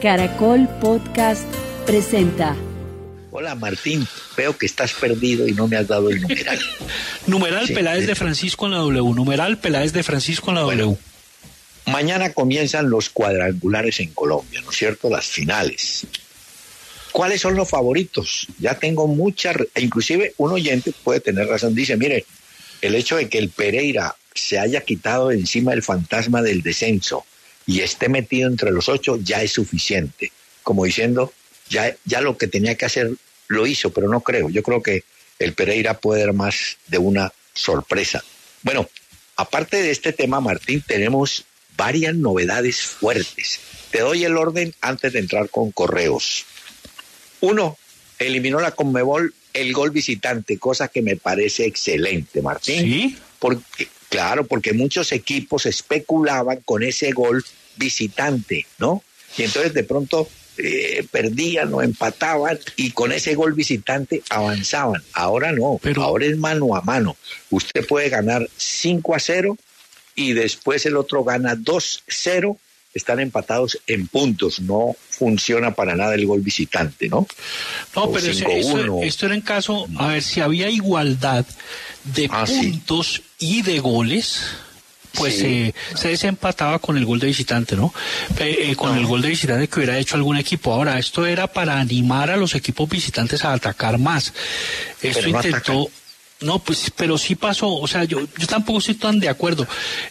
Caracol Podcast presenta. Hola Martín, veo que estás perdido y no me has dado el numeral. Numeral sí, Peláez de Francisco en la W. Numeral Peláez de Francisco en la W. Mañana comienzan los cuadrangulares en Colombia, ¿no es cierto? Las finales. ¿Cuáles son los favoritos? Ya tengo muchas, inclusive un oyente puede tener razón, dice, mire, el hecho de que el Pereira se haya quitado de encima el fantasma del descenso y esté metido entre los 8 ya es suficiente, como diciendo, ya lo que tenía que hacer lo hizo, pero no creo, yo creo que el Pereira puede dar más de una sorpresa. Bueno, aparte de este tema, Martín, tenemos varias novedades fuertes. Te doy el orden antes de entrar con correos. 1, eliminó la Conmebol el gol visitante, cosa que me parece excelente, Martín. ¿Sí? Porque muchos equipos especulaban con ese gol visitante, ¿no? Y entonces de pronto perdían o empataban y con ese gol visitante avanzaban. Ahora no, ahora es mano a mano. Usted puede ganar 5-0 y después el otro gana 2-0. Están empatados en puntos, no funciona para nada el gol visitante, ¿no? No, o pero esto era en caso, a ver, si había igualdad de puntos y de goles, pues se desempataba con el gol de visitante, ¿no? Con el gol de visitante que hubiera hecho algún equipo. Ahora, esto era para animar a los equipos visitantes a atacar más. Esto intentó... No, pues, pero sí pasó, o sea, yo tampoco estoy tan de acuerdo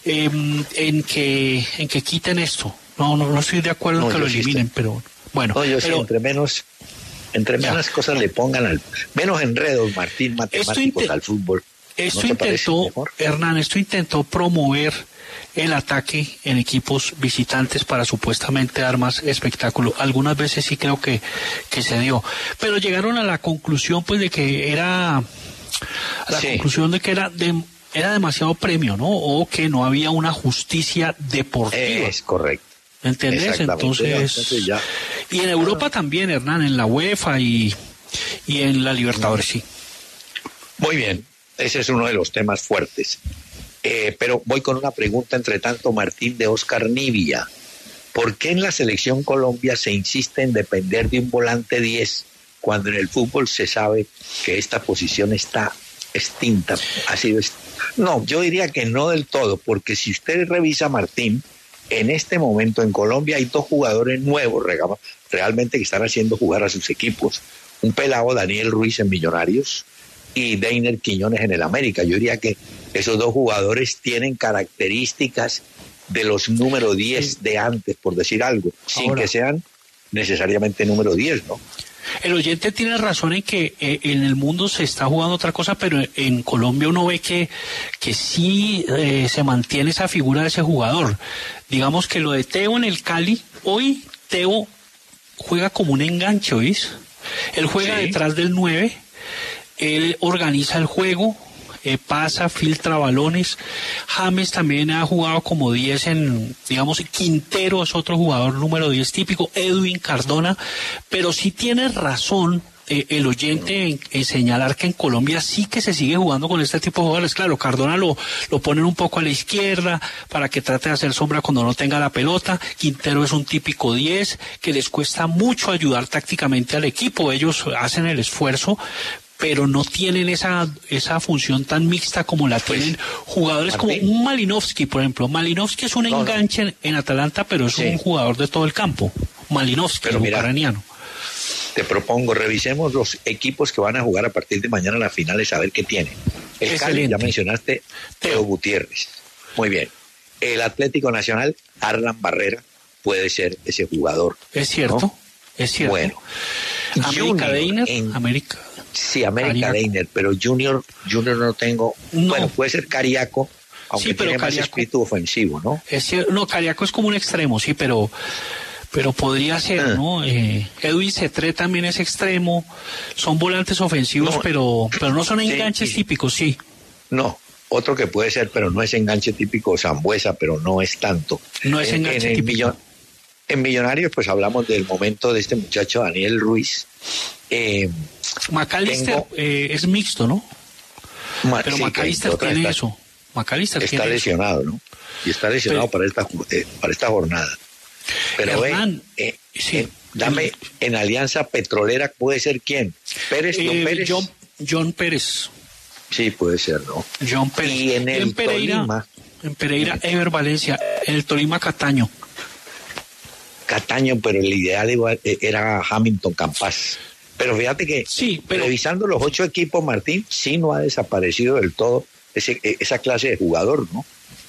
en que quiten esto. No estoy de acuerdo en que lo eliminen, pero bueno. No, yo sí, entre menos cosas le pongan menos enredos, Martín, matemáticos al fútbol. Hernán, esto intentó promover el ataque en equipos visitantes para supuestamente dar más espectáculo. Algunas veces sí creo que se dio, pero llegaron a la conclusión pues de que era era demasiado premio, ¿no? O que no había una justicia deportiva. Es correcto. ¿Entendés? Entonces ya. Y en Europa también, Hernán, en la UEFA y en la Libertadores, sí. Muy bien, ese es uno de los temas fuertes. Pero voy con una pregunta, entre tanto, Martín, de Oscar Nivia. ¿Por qué en la selección Colombia se insiste en depender de un volante 10 cuando en el fútbol se sabe que esta posición está extinta? No, yo diría que no del todo, porque si usted revisa, Martín, en este momento en Colombia hay 2 jugadores nuevos realmente que están haciendo jugar a sus equipos. Un pelado, Daniel Ruiz en Millonarios, y Deiner Quiñones en el América. Yo diría que esos 2 jugadores tienen características de los número 10 de antes, por decir algo, sin que sean necesariamente número 10, ¿no? El oyente tiene razón en que en el mundo se está jugando otra cosa, pero en Colombia uno ve que sí se mantiene esa figura de ese jugador. Digamos que lo de Teo en el Cali, hoy Teo juega como un enganche, ¿oís? Él juega detrás del 9, él organiza el juego, pasa, filtra balones. James también ha jugado como 10 digamos, Quintero es otro jugador número 10 típico, Edwin Cardona, pero sí tiene razón el oyente en señalar que en Colombia sí que se sigue jugando con este tipo de jugadores. Claro, Cardona lo ponen un poco a la izquierda para que trate de hacer sombra cuando no tenga la pelota. Quintero es un típico 10 que les cuesta mucho ayudar tácticamente al equipo. Ellos hacen el esfuerzo, pero no tienen esa función tan mixta como la tienen jugadores como un Malinowski, por ejemplo. Malinowski es un enganche en Atalanta, pero es un jugador de todo el campo. Malinowski, el ucraniano. Te propongo, revisemos los equipos que van a jugar a partir de mañana en las finales, a ver qué tienen. El Cali, ya mencionaste, Teo Gutiérrez. Muy bien. El Atlético Nacional, Arlan Barrera, puede ser ese jugador. Es cierto, ¿no? Es cierto. Bueno. América Deiner, América. Sí, América Deiner, pero Junior no tengo. No. Bueno, puede ser Cariaco, aunque tiene más espíritu ofensivo, ¿no? Es cierto, no, Cariaco es como un extremo, sí, pero podría ser, ¿no? Edwin Cetré también es extremo, son volantes ofensivos, pero no son enganches típicos, sí. No, otro que puede ser, pero no es enganche típico, Sambuesa, pero no es tanto. No es enganche típico. En Millonarios, pues hablamos del momento de este muchacho Daniel Ruiz. McAllister es mixto, ¿no? Pero McAllister tiene eso. McAllister está lesionado, ¿no? Y está lesionado para esta jornada. Pero Hernán, dame en Alianza Petrolera, ¿puede ser quién? ¿Pérez? ¿John Pérez? John Pérez. Sí, puede ser, ¿no? John Pérez. Y en el Tolima. En Pereira, Ever Valencia. En el Tolima, Cataño. Cataño, pero el ideal era Hamilton Campas. Pero fíjate que revisando los 8 equipos, Martín, sí no ha desaparecido del todo esa clase de jugador, ¿no?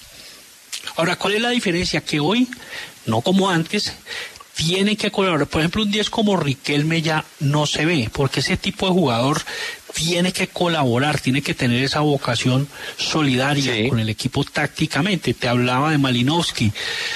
Ahora, ¿cuál es la diferencia? Que hoy, no como antes, tienen que colaborar. Por ejemplo, un 10 como Riquelme ya no se ve, porque ese tipo de jugador tiene que colaborar, tiene que tener esa vocación solidaria con el equipo tácticamente. Te hablaba de Malinowski.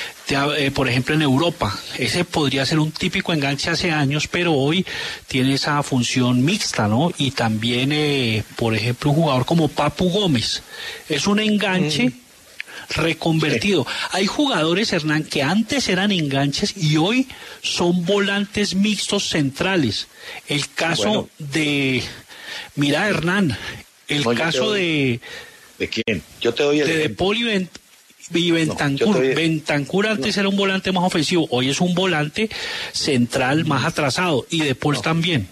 Por ejemplo, en Europa, ese podría ser un típico enganche hace años, pero hoy tiene esa función mixta, ¿no? Y también, por ejemplo, un jugador como Papu Gómez, es un enganche reconvertido. Sí. Hay jugadores, Hernán, que antes eran enganches y hoy son volantes mixtos centrales. El caso de... Mira, Hernán, caso de... ¿De quién? Yo te doy el de Poli y Bentancur. Bentancur antes era un volante más ofensivo, hoy es un volante central más atrasado, y De Paul también.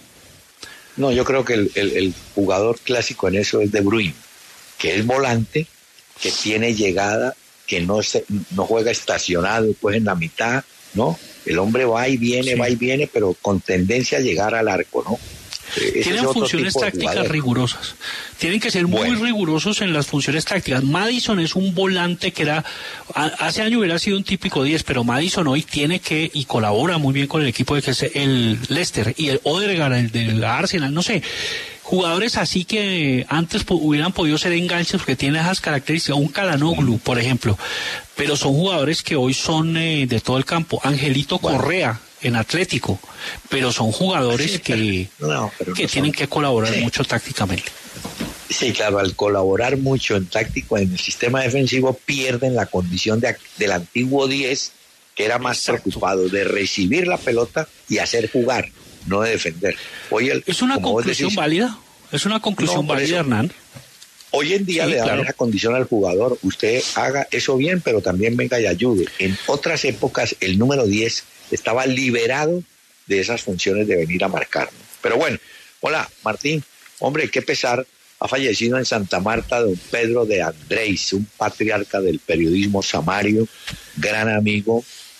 No, yo creo que el jugador clásico en eso es De Bruyne, que es volante, que tiene llegada, que no juega estacionado, pues en la mitad, ¿no? El hombre va y viene, pero con tendencia a llegar al arco, ¿no? Tienen funciones tácticas rigurosas. Tienen que ser muy rigurosos en las funciones tácticas. Madison es un volante que hace años hubiera sido un típico 10, pero Madison hoy tiene que, y colabora muy bien con el equipo de que es el Leicester, y el Odegaard, el del Arsenal, no sé. Jugadores así que antes hubieran podido ser enganches porque tienen esas características, un Calhanoglu, por ejemplo, pero son jugadores que hoy son de todo el campo. Angelito Correa en Atlético, pero son jugadores que tienen que colaborar mucho tácticamente. Sí, claro, al colaborar mucho en táctico en el sistema defensivo pierden la condición del antiguo 10, que era más preocupado de recibir la pelota y hacer jugar, no de defender. Hoy ¿Es una conclusión válida? ¿Es una conclusión válida, Hernán? Hoy en día le dan esa condición al jugador, usted haga eso bien, pero también venga y ayude. En otras épocas el número 10 estaba liberado de esas funciones de venir a marcar, ¿no? Pero bueno, hola Martín, hombre, qué pesar, ha fallecido en Santa Marta don Pedro de Andrés, un patriarca del periodismo samario, gran amigo,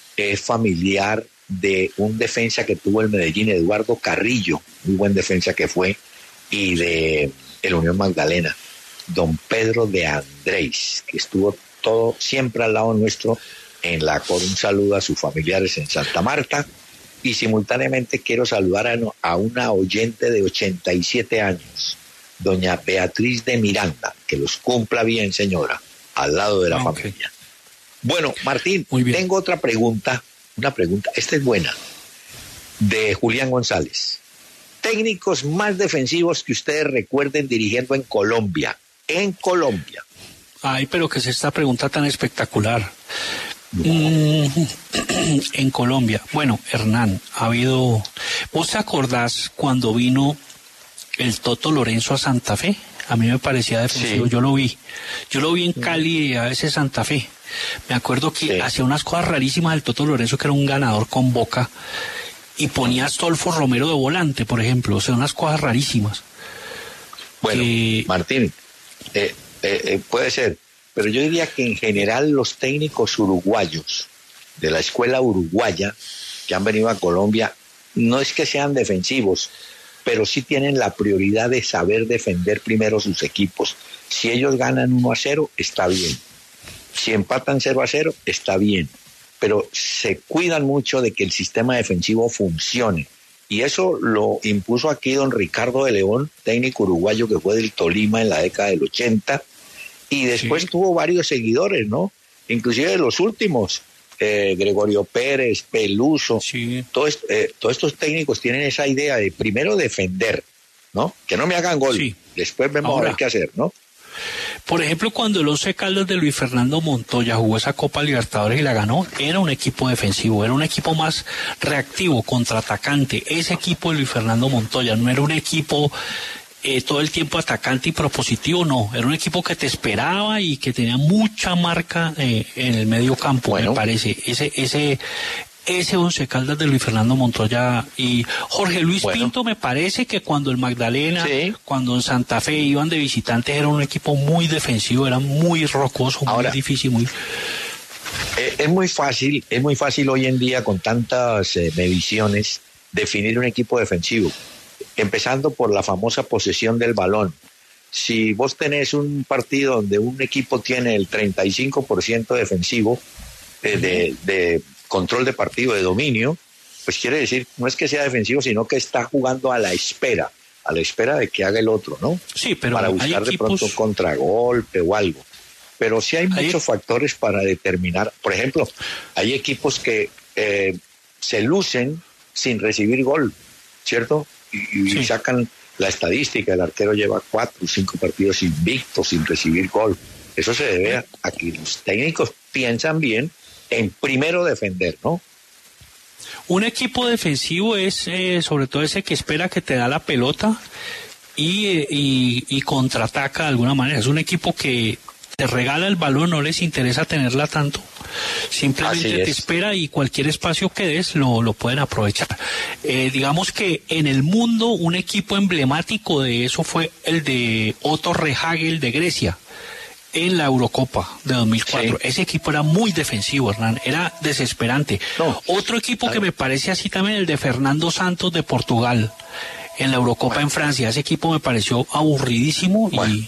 familiar de un defensa que tuvo el Medellín, Eduardo Carrillo, muy buen defensa que fue, y de el Unión Magdalena, don Pedro de Andrés, que estuvo siempre al lado nuestro un saludo a sus familiares en Santa Marta, y simultáneamente quiero saludar a una oyente de 87 años, doña Beatriz de Miranda, que los cumpla bien, señora, al lado de la familia. Bueno, Martín, tengo otra pregunta, esta es buena, de Julián González. Técnicos más defensivos que ustedes recuerden dirigiendo en Colombia. Ay, pero ¿qué es esta pregunta tan espectacular? En Colombia. Bueno, Hernán, ha habido... ¿Vos te acordás cuando vino el Toto Lorenzo a Santa Fe? A mí me parecía defensivo, yo lo vi en Cali y a veces Santa Fe. Me acuerdo que hacía unas cosas rarísimas el Toto Lorenzo, que era un ganador con Boca, y ponía a Astolfo Romero de volante, por ejemplo, o sea, unas cosas rarísimas. Bueno, Martín, puede ser, pero yo diría que en general los técnicos uruguayos de la escuela uruguaya que han venido a Colombia no es que sean defensivos, pero sí tienen la prioridad de saber defender primero sus equipos. Si ellos ganan 1-0, está bien. Si empatan 0-0, está bien. Pero se cuidan mucho de que el sistema defensivo funcione. Y eso lo impuso aquí don Ricardo de León, técnico uruguayo que fue del Tolima en la década del 80, y después tuvo varios seguidores, ¿no? Inclusive de los últimos, Gregorio Pérez, Peluso, todos estos técnicos tienen esa idea de primero defender, ¿no? Que no me hagan gol, después vemos a ver qué hacer, ¿no? Por ejemplo, cuando el Once Caldas de Luis Fernando Montoya jugó esa Copa Libertadores y la ganó, era un equipo defensivo, era un equipo más reactivo, contraatacante. Ese equipo de Luis Fernando Montoya no era un equipo todo el tiempo atacante y propositivo, no. Era un equipo que te esperaba y que tenía mucha marca en el medio campo, me parece. ese Once Caldas de Luis Fernando Montoya y Jorge Luis Pinto. Me parece que cuando el Magdalena, cuando en Santa Fe iban de visitantes, era un equipo muy defensivo, era muy rocoso, muy difícil, muy... Es muy fácil hoy en día con tantas mediciones definir un equipo defensivo, empezando por la famosa posesión del balón. Si vos tenés un partido donde un equipo tiene el 35% defensivo de control de partido, de dominio, pues quiere decir, no es que sea defensivo, sino que está jugando a la espera de que haga el otro, ¿no? Sí, pero para buscar de pronto un contragolpe o algo. Pero sí hay muchos factores para determinar. Por ejemplo, hay equipos que se lucen sin recibir gol, ¿cierto? Y sacan la estadística, el arquero lleva 4 o 5 partidos invictos sin recibir gol. Eso se debe a que los técnicos piensan bien en primero defender, ¿no? Un equipo defensivo es sobre todo ese que espera que te da la pelota y contraataca de alguna manera. Es un equipo que te regala el balón, no les interesa tenerla tanto, simplemente te espera y cualquier espacio que des lo pueden aprovechar. Digamos que en el mundo un equipo emblemático de eso fue el de Otto Rehhagel de Grecia en la Eurocopa de 2004. Ese equipo era muy defensivo, Hernán, era desesperante. Otro equipo que me parece así también, el de Fernando Santos de Portugal en la Eurocopa en Francia. Ese equipo me pareció aburridísimo y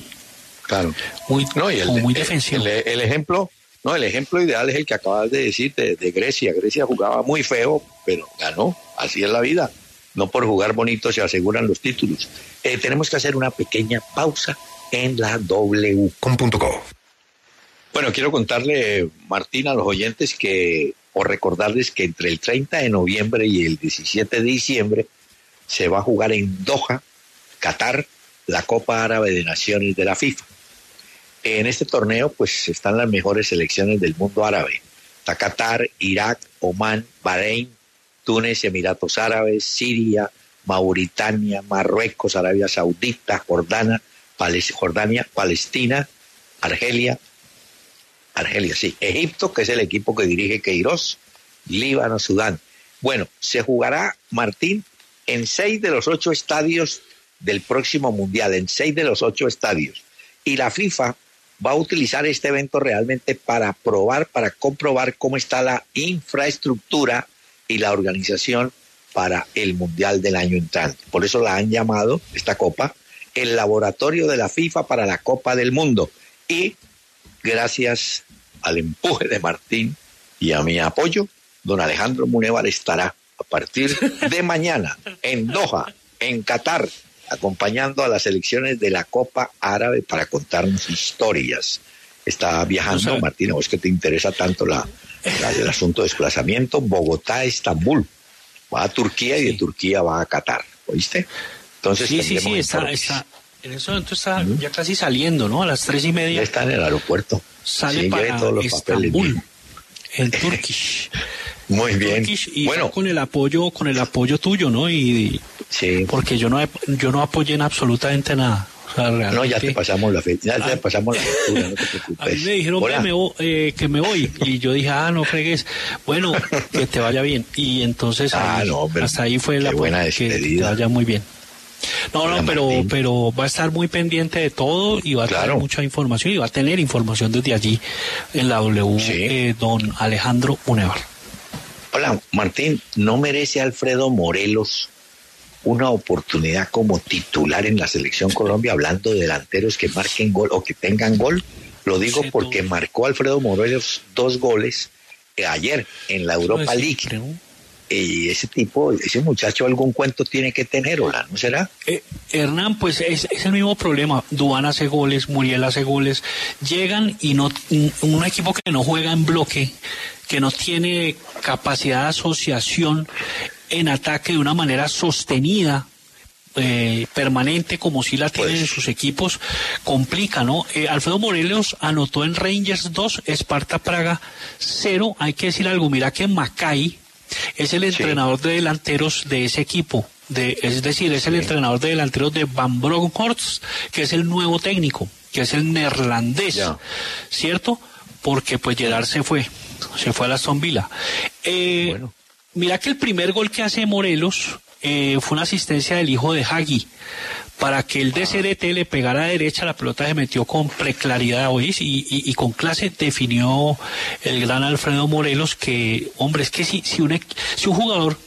muy defensivo. El ejemplo ideal es el que acabas de decir de Grecia. Grecia jugaba muy feo, pero ganó. Así es la vida. No por jugar bonito se aseguran los títulos. Tenemos que hacer una pequeña pausa en la w.com.co. Bueno, quiero contarle, Martín, a los oyentes o recordarles que entre el 30 de noviembre y el 17 de diciembre se va a jugar en Doha, Qatar, la Copa Árabe de Naciones de la FIFA. En este torneo pues están las mejores selecciones del mundo árabe. Está Qatar, Irak, Omán, Bahrein, Túnez, Emiratos Árabes, Siria, Mauritania, Marruecos, Arabia Saudita, Jordania, Palestina, Argelia, Egipto, que es el equipo que dirige Queiroz, Líbano, Sudán. Bueno, se jugará, Martín, en 6 de los 8 estadios del próximo Mundial, en 6 de los 8 estadios. Y la FIFA va a utilizar este evento realmente para comprobar cómo está la infraestructura y la organización para el Mundial del año entrante. Por eso la han llamado, esta Copa, el laboratorio de la FIFA para la Copa del Mundo. Y gracias al empuje de Martín y a mi apoyo, don Alejandro Munevar estará a partir de mañana en Doha, en Qatar, acompañando a las selecciones de la Copa Árabe para contarnos historias. Está viajando, Martín, vos que te interesa tanto el asunto de desplazamiento, Bogotá, Estambul. Va a Turquía y de Turquía va a Qatar, ¿oíste? Entonces, está. En ese momento está ya casi saliendo, ¿no? A las 3:30. Ya está en el aeropuerto. Sale para todos los Estambul, en Turkish. Muy bien. Y bueno, con el apoyo tuyo, ¿no? Porque yo no apoyé en absolutamente nada. O sea, no, ya te pasamos la fecha, te pasamos la factura, no te preocupes. A mí me dijeron que me voy y yo dije, no fregues, bueno, que te vaya bien. Y entonces hasta ahí fue la buena despedida. Que te vaya muy bien. Pero va a estar muy pendiente de todo y va a tener mucha información y va a tener información desde allí en la don Alejandro Munevar. Hola, Martín, ¿no merece Alfredo Morelos una oportunidad como titular en la Selección Colombia, hablando de delanteros que marquen gol o que tengan gol? Lo digo porque marcó Alfredo Morelos 2 goles ayer en la Europa League. Y ese muchacho algún cuento tiene que tener, ¿o no será? Hernán, pues es el mismo problema. Duván hace goles, Muriel hace goles. Llegan y un equipo que no juega en bloque, que no tiene capacidad de asociación en ataque de una manera sostenida, permanente, como si la tienen en sus equipos, complica, ¿no? Alfredo Morelos anotó en Rangers 2, Sparta Praga 0. Hay que decir algo, mira que Macay es el entrenador de delanteros de ese equipo, es decir, es el entrenador de delanteros de Van Bronckhorst, que es el nuevo técnico, que es el neerlandés, ¿cierto? Porque pues Gerard se fue a la Aston Villa. mira que el primer gol que hace Morelos fue una asistencia del hijo de Hagi, para que el DCRT le pegara a derecha, la pelota se metió con preclaridad, ¿oís? Y con clase definió el gran Alfredo Morelos, que, hombre, es que si un jugador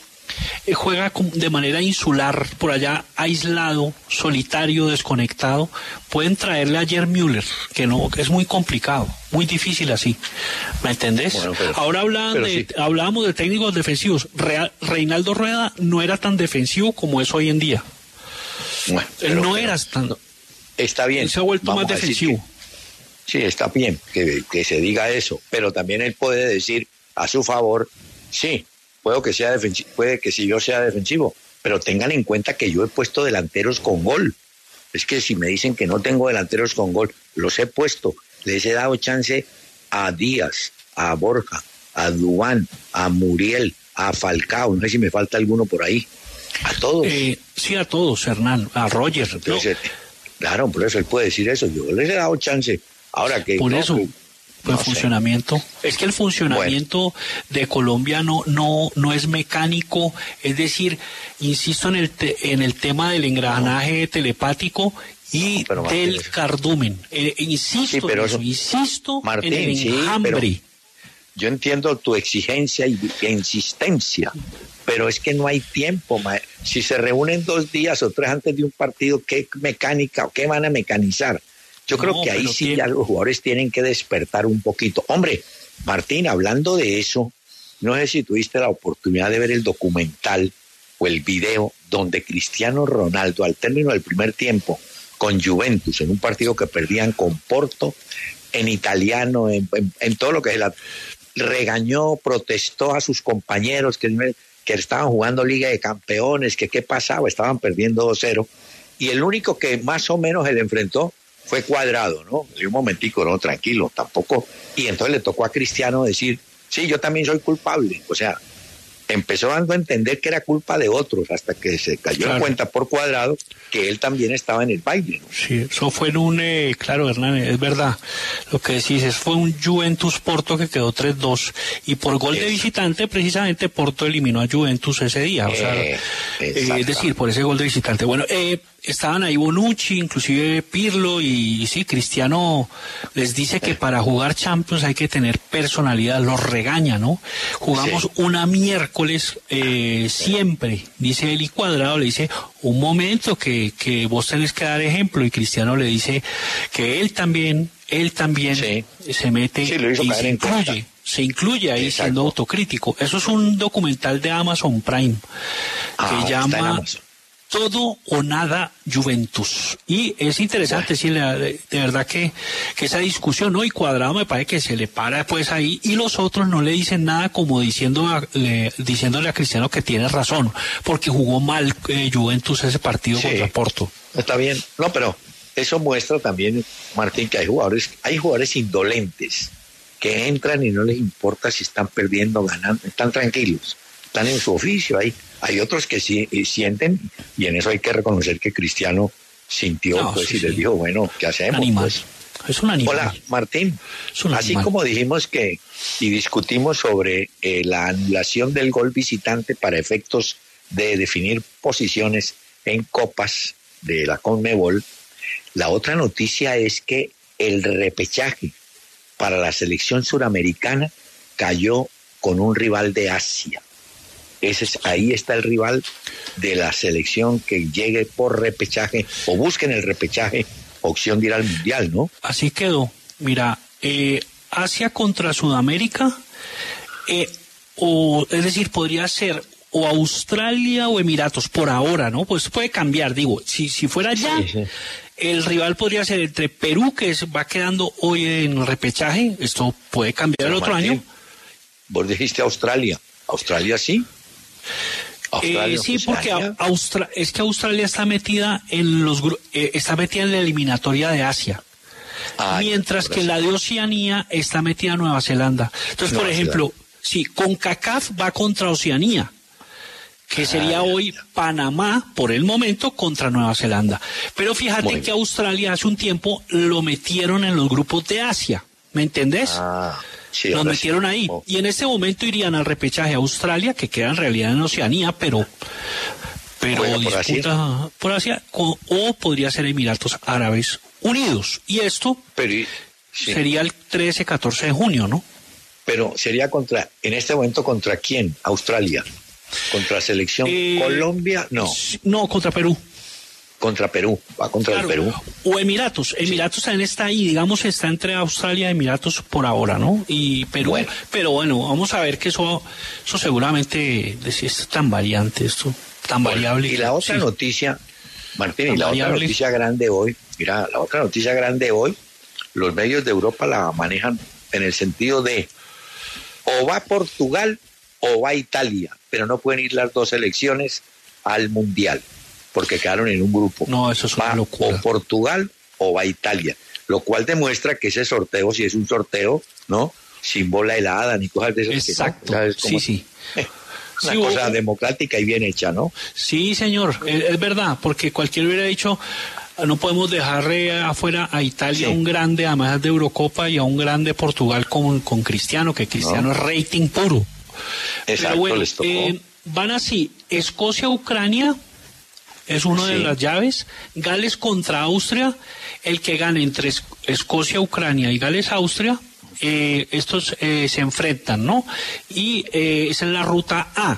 juega de manera insular, por allá aislado, solitario, desconectado, pueden traerle a Gerd Müller, que no, es muy complicado, muy difícil así, ¿me entendés? Bueno, ahora hablábamos de técnicos defensivos. Reinaldo Rueda no era tan defensivo como es hoy en día. Bueno, él no era tan... Está bien. Él se ha vuelto más defensivo. Sí, está bien que se diga eso, pero también él puede decir a su favor, sí, puede que sí yo sea defensivo, pero tengan en cuenta que yo he puesto delanteros con gol. Es que si me dicen que no tengo delanteros con gol, los he puesto, les he dado chance a Díaz, a Borja, a Duván, a Muriel, a Falcao, no sé si me falta alguno por ahí, a todos. Sí, a todos, Hernán, a Roger. Entonces, claro, por eso él puede decir eso, yo les he dado chance. Ahora que... Por no, eso... No funcionamiento. Es que el funcionamiento de Colombia no es mecánico, es decir, insisto en el tema del engranaje telepático y del cardumen. Insisto sí, en eso, insisto Martín, en el enjambre. Sí, yo entiendo tu exigencia y insistencia, pero es que no hay tiempo. Si se reúnen 2 días o 3 antes de un partido, ¿qué mecánica o qué van a mecanizar? Yo creo que ahí sí ya los jugadores tienen que despertar un poquito. Hombre, Martín, hablando de eso, no sé si tuviste la oportunidad de ver el documental o el video donde Cristiano Ronaldo, al término del primer tiempo, con Juventus, en un partido que perdían con Porto, en italiano, en todo lo que es regañó, protestó a sus compañeros que estaban jugando Liga de Campeones, que qué pasaba, estaban perdiendo 2-0, y el único que más o menos se le enfrentó fue Cuadrado, ¿no? Y un momentico, no, tranquilo, tampoco. Y entonces le tocó a Cristiano decir, sí, yo también soy culpable. O sea, empezó dando a entender que era culpa de otros, hasta que se cayó en cuenta por Cuadrado que él también estaba en el baile, ¿no? Sí, eso fue claro, Hernán, es verdad, lo que decís, fue un Juventus-Porto que quedó 3-2, y por gol de visitante, precisamente, Porto eliminó a Juventus ese día, o sea, es decir, por ese gol de visitante. Bueno, estaban ahí Bonucci, inclusive Pirlo, y sí, Cristiano les dice que para jugar Champions hay que tener personalidad, los regaña, ¿no? Jugamos una miércoles siempre, dice él, y Cuadrado le dice, un momento que vos tenés que dar ejemplo, y Cristiano le dice que él también se mete y se incluye ahí. Exacto. Siendo autocrítico. Eso es un documental de Amazon Prime que llama Todo o Nada Juventus, y es interesante, sí, de verdad que esa discusión, ¿no? Y Cuadrado me parece que se le para pues ahí, y los otros no le dicen nada, como diciéndole a Cristiano que tiene razón, porque jugó mal Juventus ese partido contra Porto. Está bien, no, pero eso muestra también, Martín, que hay jugadores indolentes que entran y no les importa si están perdiendo o ganando, están tranquilos, están en su oficio ahí. Hay otros que sí sienten, y en eso hay que reconocer que Cristiano sintió, y les dijo, bueno, ¿qué hacemos? Pues? Es un animal. Hola, Martín. Así como dijimos y discutimos sobre la anulación del gol visitante para efectos de definir posiciones en copas de la CONMEBOL, la otra noticia es que el repechaje para la selección suramericana cayó con un rival de Asia. Ahí está el rival de la selección que llegue por repechaje o busquen el repechaje, opción de ir al Mundial, ¿no? Así quedó. Mira, Asia contra Sudamérica, es decir, podría ser o Australia o Emiratos por ahora, ¿no? Pues puede cambiar, digo, si fuera allá, el rival podría ser entre Perú, que va quedando hoy en repechaje, esto puede cambiar el otro año. Vos dijiste Australia sí. Sí, porque es que Australia está metida en la eliminatoria de Asia, mientras que la de Oceanía está metida en Nueva Zelanda. Entonces, por ejemplo, sí, CONCACAF va contra Oceanía, que sería hoy Panamá, por el momento, contra Nueva Zelanda. Pero fíjate que Australia hace un tiempo lo metieron en los grupos de Asia, ¿me entendés? Sí, los ahora metieron sí. ahí. Oh. Y en este momento irían al repechaje a Australia, que queda en realidad en Oceanía, pero Juega por disputa por Asia, o podría ser Emiratos Árabes Unidos. Y esto Pero, sí. sería el 13-14 de junio, ¿no? Pero sería en este momento, ¿contra quién? Australia. ¿Contra selección Colombia? No. No, contra Perú. Contra Perú, va contra Claro. el Perú. O Emiratos. Emiratos también está ahí, digamos, está entre Australia y Emiratos por ahora, ¿no? Y Perú. Bueno. Pero bueno, vamos a ver que eso seguramente es tan variante esto, tan variable. Y la otra sí. noticia, Martín, Tan y la variable. otra noticia grande hoy, mira, la otra noticia grande hoy, los medios de Europa la manejan en el sentido de o va Portugal o va Italia, pero no pueden ir las dos selecciones al Mundial, porque quedaron en un grupo. No, eso es una Va locura. o Portugal o va Italia, lo cual demuestra que ese sorteo, si es un sorteo, ¿no? Sin bola helada ni cosas de esas. Exacto. Que no, ¿sabes cómo? Sí. Una Sí, cosa hubo- democrática y bien hecha, ¿no? Sí, señor, es verdad, porque cualquiera hubiera dicho, no podemos dejar afuera a Italia, Sí. un grande, además de Eurocopa, y a un grande Portugal con Cristiano, que Cristiano No. es rating puro. Exacto, Pero bueno, les tocó. van así, Escocia-Ucrania es una de Sí. las llaves, Gales contra Austria, el que gane entre Escocia-Ucrania y Gales-Austria, estos se enfrentan, ¿no? Y esa es la ruta A.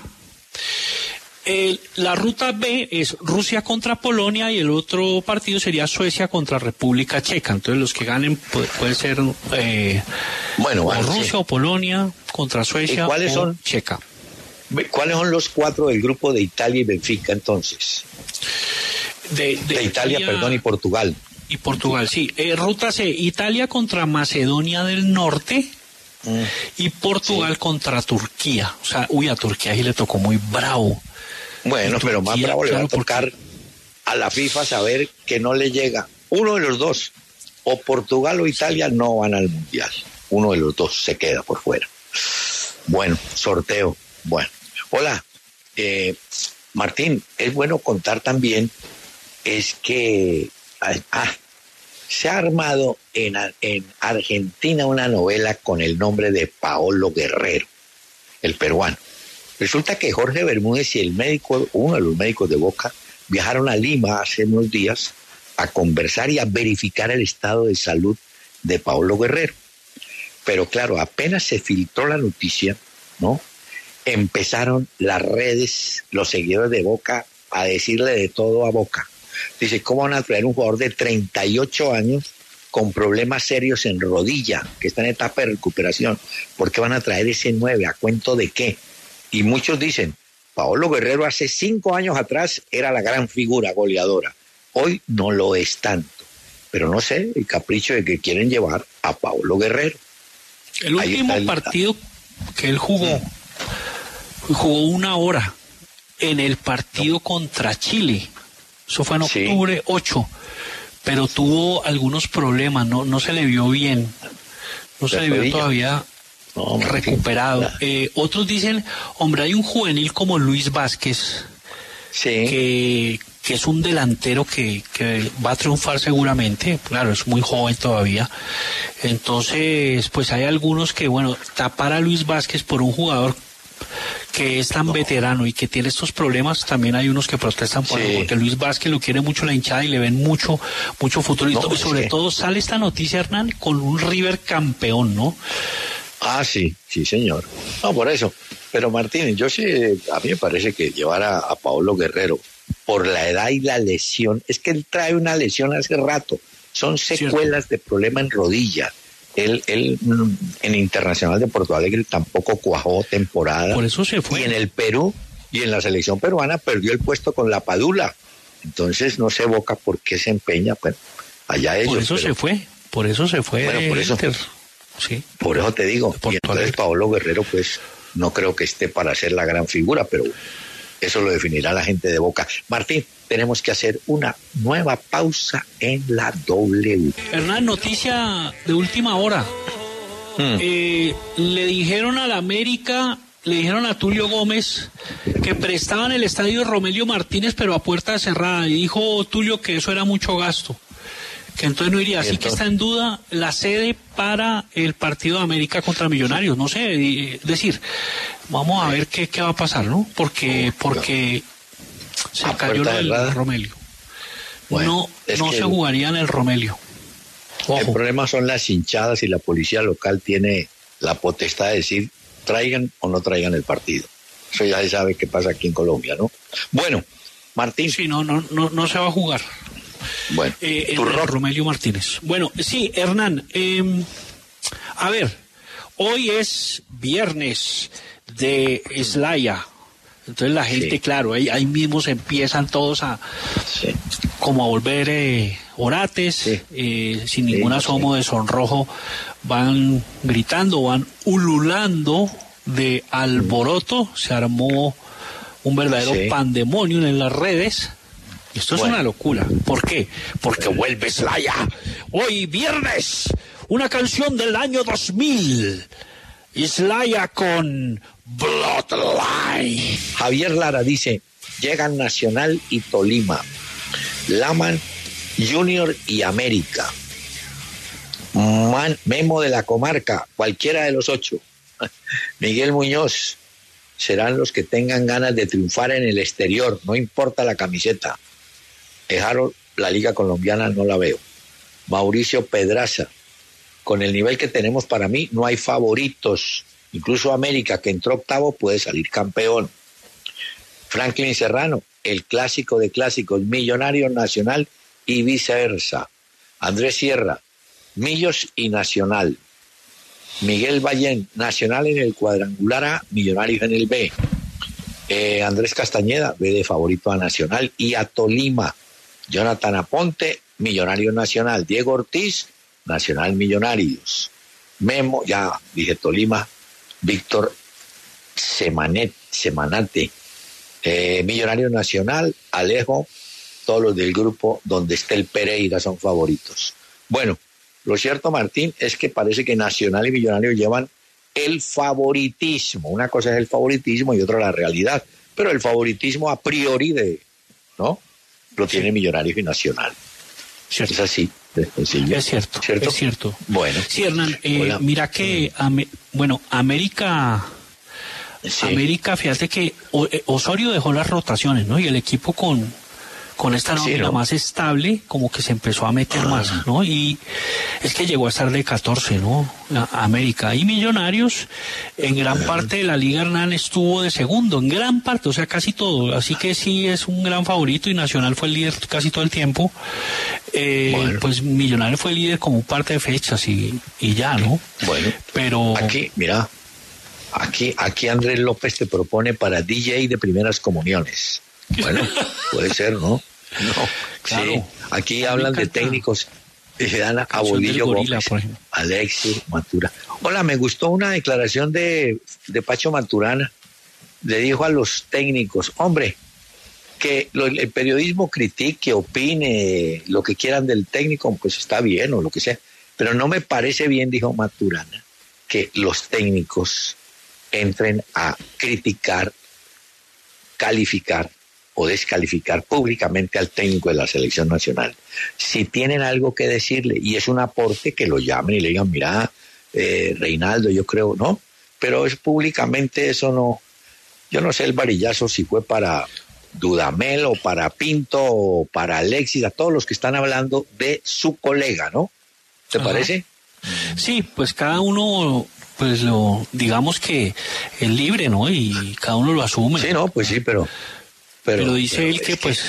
La ruta B es Rusia contra Polonia y el otro partido sería Suecia contra República Checa. Entonces los que ganen puede ser Bueno, o bueno, Rusia sí. o Polonia contra Suecia ¿Y cuáles o son? Checa. ¿Cuáles son los cuatro del grupo de Italia y Benfica entonces? De Italia, perdón, y Portugal. Y Portugal, sí. Ruta C, Italia contra Macedonia del Norte y Portugal contra Turquía. O sea, a Turquía ahí le tocó muy bravo. Bueno, Y pero más Turquía, bravo le va a claro, tocar a la FIFA saber que no le llega. Uno de los dos, o Portugal o Italia, no van al Mundial. Uno de los dos se queda por fuera. Bueno, sorteo. Bueno, hola, Martín, es bueno contar también, es que se ha armado en Argentina una novela con el nombre de Paolo Guerrero, el peruano. Resulta que Jorge Bermúdez y el médico, uno de los médicos de Boca, viajaron a Lima hace unos días a conversar y a verificar el estado de salud de Paolo Guerrero. Pero claro, apenas se filtró la noticia, ¿no? Empezaron las redes, los seguidores de Boca, a decirle de todo a Boca. Dice, ¿cómo van a traer un jugador de 38 años con problemas serios en rodilla, que está en etapa de recuperación? ¿Por qué van a traer ese 9? ¿A cuento de qué? Y muchos dicen, Paolo Guerrero hace 5 años atrás era la gran figura goleadora. Hoy no lo es tanto. Pero no sé, el capricho de que quieren llevar a Paolo Guerrero. El Ahí último está partido que él jugó 1 hora en el partido contra Chile. Eso fue en Sí. octubre 8. Pero tuvo algunos problemas, no se le vio bien. No se ¿De le vio rodilla? todavía No, recuperado. Otros dicen, hombre, hay un juvenil como Luis Vázquez, Sí. que es un delantero que va a triunfar seguramente, claro, es muy joven todavía. Entonces, pues hay algunos que, bueno, tapar a Luis Vázquez por un jugador que es tan veterano y que tiene estos problemas, también hay unos que protestan por Sí. eso, porque Luis Vázquez lo quiere mucho la hinchada y le ven mucho futuro. Y No, y sobre sí. todo sale esta noticia, Hernán, con un River campeón, ¿no? Ah, sí, sí, señor. No, por eso. Pero Martín, yo sí, a mí me parece que llevar a Paolo Guerrero por la edad y la lesión, es que él trae una lesión hace rato, son secuelas de problema en rodilla. Él en Internacional de Porto Alegre tampoco cuajó temporada. Por eso se fue. Y en el Perú y en la selección peruana perdió el puesto con la Padula. Entonces no se Boca por qué se empeña, pues allá ellos. Por eso se fue. Bueno, por eso. Inter. Sí. Por eso te digo. Porto Y entonces Alegre. Paolo Guerrero, pues no creo que esté para ser la gran figura, pero eso lo definirá la gente de Boca. Martín, tenemos que hacer una nueva pausa en la W. Hernán, noticia de última hora. Le dijeron al América, le dijeron a Tulio Gómez que prestaban el estadio Romelio Martínez, pero a puerta cerrada. Y dijo Tulio que eso era mucho gasto. Que entonces no iría. Así que está en duda la sede para el partido de América contra Millonarios. No sé, es decir, vamos a ver qué va a pasar, ¿no? Porque se cayó el Romelio. Bueno, no se jugaría en el Romelio. Ojo. El problema son las hinchadas y la policía local tiene la potestad de decir traigan o no traigan el partido. Eso ya se sabe qué pasa aquí en Colombia, ¿no? Bueno, Martín. Sí, no se va a jugar. Bueno, el Romelio Martínez. Bueno, sí, Hernán. A ver, hoy es viernes de Slaya. Entonces la gente, claro, ahí mismo se empiezan todos a como a volver orates, sin ningún asomo de sonrojo, van gritando, van ululando de alboroto, se armó un verdadero pandemonio en las redes. Esto es una locura. ¿Por qué? Porque vuelve Slaya. Hoy viernes, una canción del año 2000. Slaya con Bloodline. Javier Lara dice, llegan Nacional y Tolima, Laman, Junior y América. Memo de la Comarca, cualquiera de los 8. Miguel Muñoz, serán los que tengan ganas de triunfar en el exterior, no importa la camiseta. Harold, la Liga Colombiana no la veo. Mauricio Pedraza, con el nivel que tenemos para mí no hay favoritos. Incluso América, que entró octavo, puede salir campeón. Franklin Serrano, el clásico de clásicos, Millonario, Nacional y viceversa. Andrés Sierra, Millos y Nacional. Miguel Ballén, Nacional en el cuadrangular A, Millonarios en el B. Andrés Castañeda, ve de favorito a Nacional y a Tolima. Jonathan Aponte, Millonario Nacional. Diego Ortiz, Nacional Millonarios. Memo, ya dije Tolima. Víctor Semanate, Millonario Nacional. Alejo, todos los del grupo donde esté el Pereira son favoritos. Bueno, lo cierto, Martín, es que parece que Nacional y Millonarios llevan el favoritismo. Una cosa es el favoritismo y otra la realidad, pero el favoritismo a priori ¿no? Lo tiene Millonarios y Nacional. Cierto. Es así. Es cierto. Bueno. Sí, Hernán, mira que, América, fíjate que Osorio dejó las rotaciones, ¿no? Y el equipo con esta nómina más estable, como que se empezó a meter más, ¿no? Y es que llegó a estar de 14, ¿no? América. Y Millonarios, en gran parte de la Liga, Hernán, estuvo de segundo, en gran parte, o sea, casi todo. Así que sí es un gran favorito y Nacional fue el líder casi todo el tiempo. Pues Millonarios fue el líder como un par de fechas y ya, ¿no? Bueno, pero aquí, mira, aquí Andrés López te propone para DJ de primeras comuniones. Bueno, puede ser, ¿no? No, claro. Sí. Aquí hablan de técnicos y se dan a Bodillo Gómez, Alexis Maturana. Hola, me gustó una declaración de Pacho Maturana. Le dijo a los técnicos, hombre, que el periodismo critique, opine, lo que quieran del técnico, pues está bien o lo que sea. Pero no me parece bien, dijo Maturana, que los técnicos entren a criticar, calificar o descalificar públicamente al técnico de la selección nacional. Si tienen algo que decirle y es un aporte, que lo llamen y le digan, mira, Reinaldo, yo creo, ¿no? Pero es públicamente, eso no. Yo no sé el varillazo si fue para Dudamel o para Pinto o para Alexis, a todos los que están hablando de su colega, ¿no? ¿Te parece? Sí, pues cada uno, pues digamos que es libre, ¿no? Y cada uno lo asume. Sí, no, pues sí, pero dice él que pues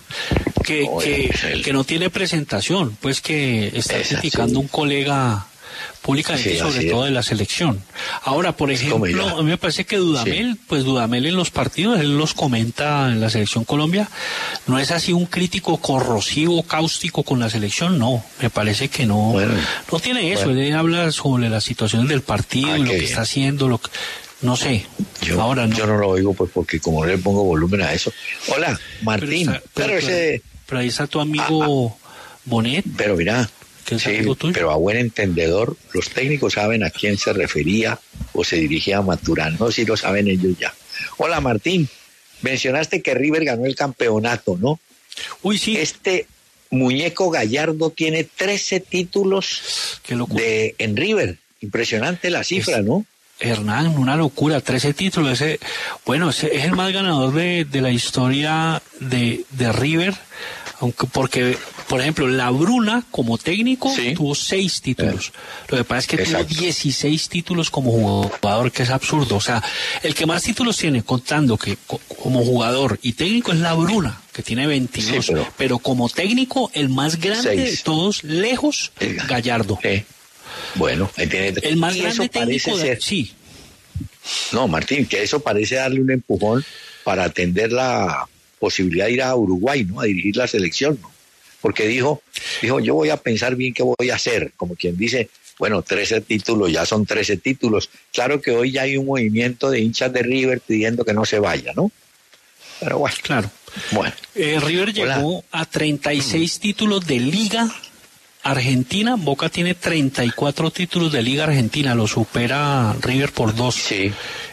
que no tiene presentación, pues que está criticando un colega públicamente, sobre todo de la selección. Ahora, por ejemplo, a mí me parece que Dudamel, pues Dudamel en los partidos, él los comenta en la selección Colombia, no es así un crítico corrosivo, cáustico con la selección, no, me parece que no tiene eso, él habla sobre las situaciones del partido y lo que está haciendo, no sé. Yo no lo oigo pues porque como le pongo volumen a eso. Hola, Martín. Pero ahí está tu amigo Bonet. Pero mira, pero a buen entendedor, los técnicos saben a quién se refería o se dirigía a Maturana. No, si lo saben ellos ya. Hola, Martín. Mencionaste que River ganó el campeonato, ¿no? Uy, sí. Muñeco Gallardo tiene 13 títulos en River. Impresionante la cifra, ¿no? Hernán, una locura, 13 títulos. Es el más ganador de la historia de River, aunque porque, por ejemplo, La Bruna como técnico tuvo 6 títulos. Lo que pasa es que tuvo 16 títulos como jugador, que es absurdo. O sea, el que más títulos tiene, contando que como jugador y técnico, es La Bruna, que tiene 22. Pero como técnico, el más grande de todos, lejos, Gallardo. Bueno, ahí tiene el más grande técnico No, Martín, que eso parece darle un empujón para atender la posibilidad de ir a Uruguay, ¿no? A dirigir la selección, ¿no? Porque dijo, yo voy a pensar bien qué voy a hacer, como quien dice, bueno, 13 títulos, ya son 13 títulos. Claro que hoy ya hay un movimiento de hinchas de River pidiendo que no se vaya, ¿no? Pero bueno. Claro. River llegó a 36 títulos de Liga Argentina. Boca tiene 34 títulos de Liga Argentina, lo supera River por 2. Sí.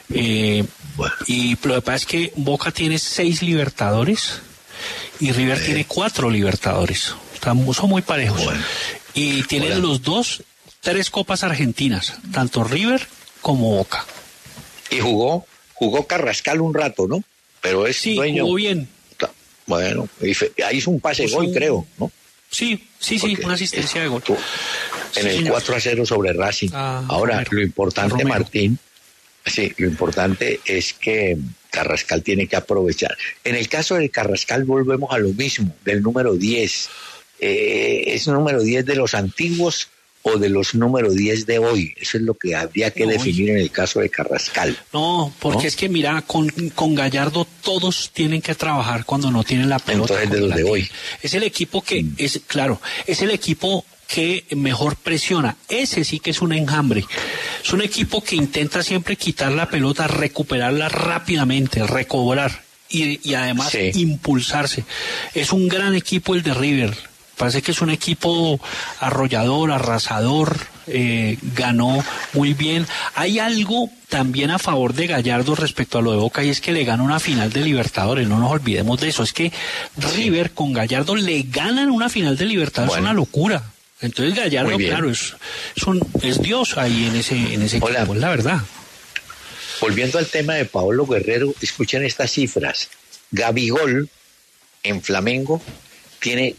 Y lo que pasa es que Boca tiene 6 Libertadores y River tiene 4 Libertadores. Son muy parejos. Y tienen los dos 3 Copas Argentinas, tanto River como Boca. Y jugó Carrascal un rato, ¿no? Pero es dueño. Jugó bien. Bueno, ahí hizo un pase gol, creo, ¿no? Sí, una asistencia de gol. En el 4-0 sobre Racing. Ahora, lo importante, Martín, lo importante es que Carrascal tiene que aprovechar. En el caso del Carrascal volvemos a lo mismo, del número 10. ¿Es número 10 de los antiguos o de los número 10 de hoy? Eso es lo que habría que definir en el caso de Carrascal. No, porque es que mira, con Gallardo todos tienen que trabajar cuando no tienen la pelota. Entonces, de los de hoy. Es el equipo que, es el equipo que mejor presiona. Ese sí que es un enjambre. Es un equipo que intenta siempre quitar la pelota, recuperarla rápidamente, recobrar y además impulsarse. Es un gran equipo el de River. Parece que es un equipo arrollador, arrasador, ganó muy bien. Hay algo también a favor de Gallardo respecto a lo de Boca, y es que le gana una final de Libertadores, no nos olvidemos de eso. Es que River con Gallardo le ganan una final de Libertadores, es una locura. Entonces Gallardo, claro, es Dios ahí en ese equipo, es la verdad. Volviendo al tema de Paolo Guerrero, escuchen estas cifras. Gabigol en Flamengo tiene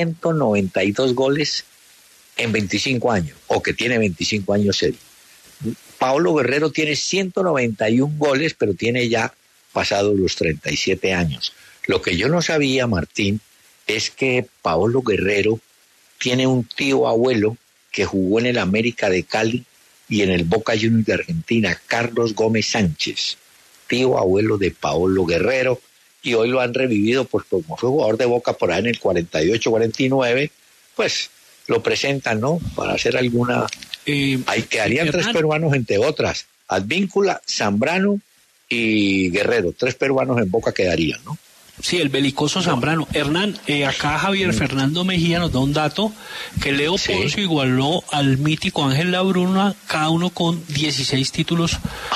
192 goles en 25 años, o que tiene 25 años él. Paolo Guerrero tiene 191 goles, pero tiene ya pasados los 37 años. Lo que yo no sabía, Martín, es que Paolo Guerrero tiene un tío abuelo que jugó en el América de Cali y en el Boca Juniors de Argentina, Carlos Gómez Sánchez, tío abuelo de Paolo Guerrero, y hoy lo han revivido, pues como fue jugador de Boca por ahí en el 48-49, pues lo presentan, ¿no? Para hacer alguna... ahí quedarían 3 peruanos, entre otras, Advíncula, Zambrano y Guerrero. 3 peruanos en Boca quedarían, ¿no? Sí, el belicoso Zambrano. Hernán, acá Javier Fernando Mejía nos da un dato, que Leo Ponce igualó al mítico Ángel Labruna, cada uno con 16 títulos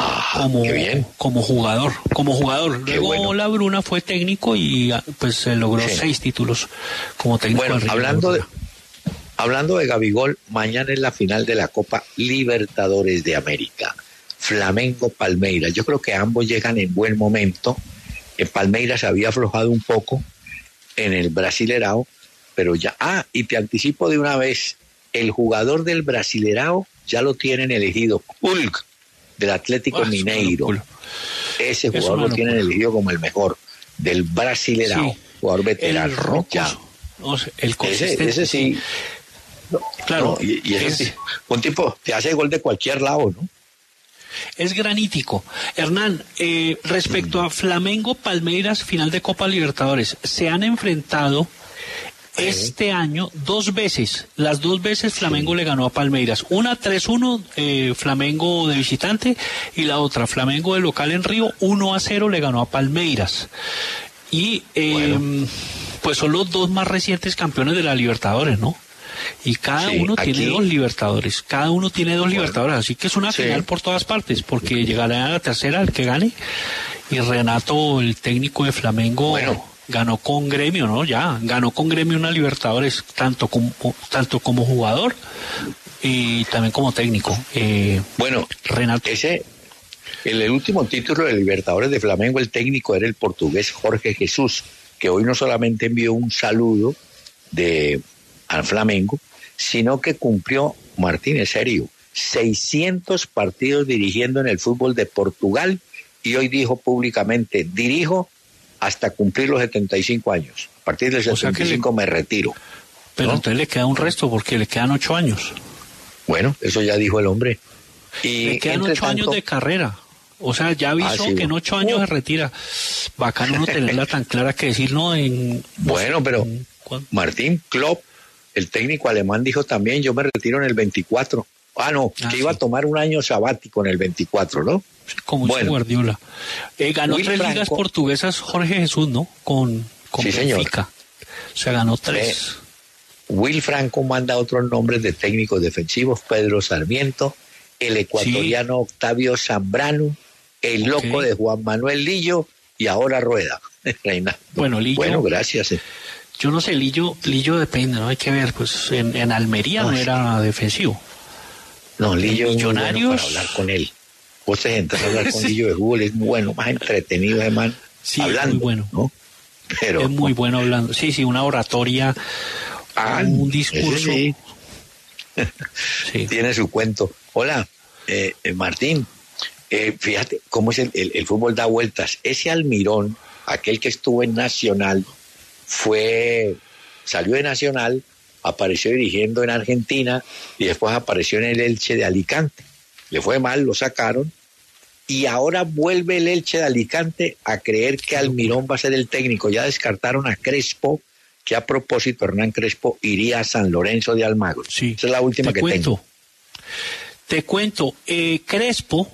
como jugador. Luego Labruna fue técnico y pues se logró 6 títulos como técnico. Bueno, hablando de Gabigol, mañana es la final de la Copa Libertadores de América. Flamengo Palmeiras. Yo creo que ambos llegan en buen momento. En Palmeiras había aflojado un poco en el Brasilerao, pero ya... y te anticipo de una vez, el jugador del Brasilerao ya lo tienen elegido, Hulk, del Atlético Mineiro. Ese jugador lo tienen elegido como el mejor, del Brasilerao, jugador veterano. Ese sí. Claro. Y ese sí, un tipo que hace gol de cualquier lado, ¿no? Es granítico. Hernán, respecto a Flamengo Palmeiras, final de Copa Libertadores, se han enfrentado este año 2 veces. Las 2 veces Flamengo le ganó a Palmeiras. Una 3-1 Flamengo de visitante, y la otra Flamengo de local en Río 1-0 le ganó a Palmeiras. Y pues son los 2 más recientes campeones de la Libertadores, ¿no? Y cada uno tiene 2 Libertadores. Cada uno tiene 2 Libertadores. Así que es una final por todas partes, porque llegará a la tercera el que gane. Y Renato, el técnico de Flamengo, ganó con Gremio, ¿no? Ya, ganó con Gremio una Libertadores, tanto como jugador y también como técnico. Bueno, Renato. El último título de Libertadores de Flamengo, el técnico era el portugués Jorge Jesús, que hoy no solamente envió un saludo al Flamengo, sino que cumplió, Martín, en serio, 600 partidos dirigiendo en el fútbol de Portugal, y hoy dijo públicamente: dirijo hasta cumplir los 75 años. A partir del 75 me retiro. Pero ¿no? entonces le queda un resto, porque le quedan 8 años. Bueno, eso ya dijo el hombre. Y le quedan 8 años de carrera. O sea, ya avisó que en 8 años se retira. Bacano no tenerla tan clara que decir, no, Bueno, pero Martín Klopp, el técnico alemán, dijo también: yo me retiro en el 24. Que iba a tomar un año sabático en el 24, ¿no? Como dice Guardiola. Ganó 3 ligas portuguesas Jorge Jesús, ¿no? Con sí, Benfica. O sea, ganó 3. Will Franco manda otros nombres de técnicos defensivos: Pedro Sarmiento, el ecuatoriano Octavio Zambrano, el loco de Juan Manuel Lillo y ahora Rueda. Bueno, Lillo. Bueno, gracias. Yo no sé, Lillo depende, ¿no? Hay que ver, pues en Almería no era defensivo. No, Lillo es Millonarios... muy bueno para hablar con él. Vos te entras a hablar con Lillo de fútbol, es muy bueno, más entretenido, hermano. Sí, hablando, muy bueno. ¿no? Pero, es muy bueno hablando. Sí, una oratoria, un discurso. Sí. Tiene su cuento. Hola, Martín. Fíjate cómo es el fútbol da vueltas. Ese Almirón, aquel que estuvo en Nacional, salió de Nacional, apareció dirigiendo en Argentina y después apareció en el Elche de Alicante. Le fue mal, lo sacaron, y ahora vuelve el Elche de Alicante a creer que Almirón va a ser el técnico. Ya descartaron a Crespo, que a propósito Hernán Crespo iría a San Lorenzo de Almagro. Sí. Esa es la última que tengo. Te cuento, Crespo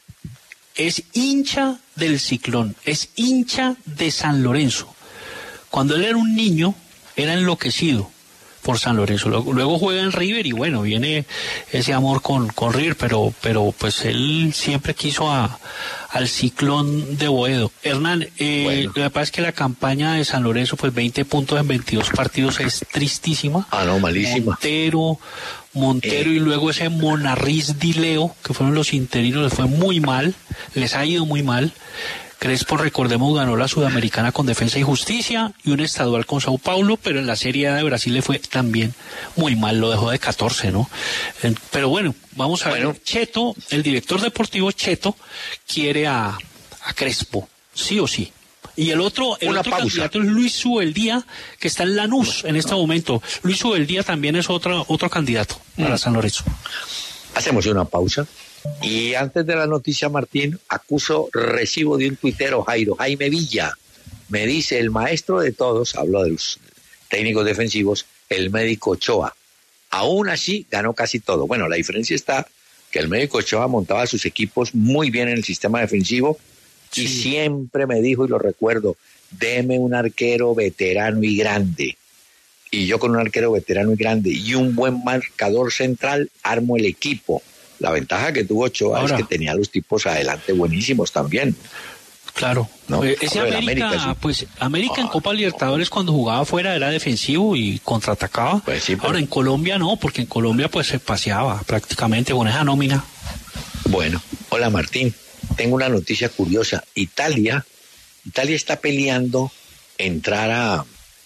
es hincha del Ciclón, es hincha de San Lorenzo. Cuando él era un niño, era enloquecido por San Lorenzo. Luego juega en River y bueno, viene ese amor con River, pero pues él siempre quiso al Ciclón de Boedo. Hernán, lo que pasa es que la campaña de San Lorenzo, pues 20 puntos en 22 partidos es tristísima. No, malísima. Montero y luego ese Monarriz Dileo, que fueron los interinos, les fue muy mal, les ha ido muy mal. Crespo, recordemos, ganó la Sudamericana con Defensa y Justicia y un estadual con Sao Paulo, pero en la Serie A de Brasil le fue también muy mal, lo dejó de 14, ¿no? Pero bueno, vamos a ver. Cheto, el director deportivo Cheto, quiere a Crespo, sí o sí. Y el otro candidato es Luis Subeldía, que está en Lanús en este momento. Luis Subeldía también es otro candidato para San Lorenzo. Hacemos una pausa. Y antes de la noticia, Martín, recibo de un tuitero, Jaime Villa. Me dice: el maestro de todos, hablo de los técnicos defensivos, el médico Ochoa. Aún así, ganó casi todo. Bueno, la diferencia está que el médico Ochoa montaba sus equipos muy bien en el sistema defensivo y siempre me dijo, y lo recuerdo: deme un arquero veterano y grande. Y yo con un arquero veterano y grande y un buen marcador central armo el equipo. La ventaja que tuvo Ochoa es que tenía los tipos adelante buenísimos también. Claro. ¿No? Ese América, sí. Pues América en Copa Libertadores cuando jugaba afuera era defensivo y contraatacaba. Pues sí, Ahora en Colombia no, porque en Colombia pues se paseaba prácticamente con esa nómina. Bueno, hola Martín. Tengo una noticia curiosa. Italia está peleando entrar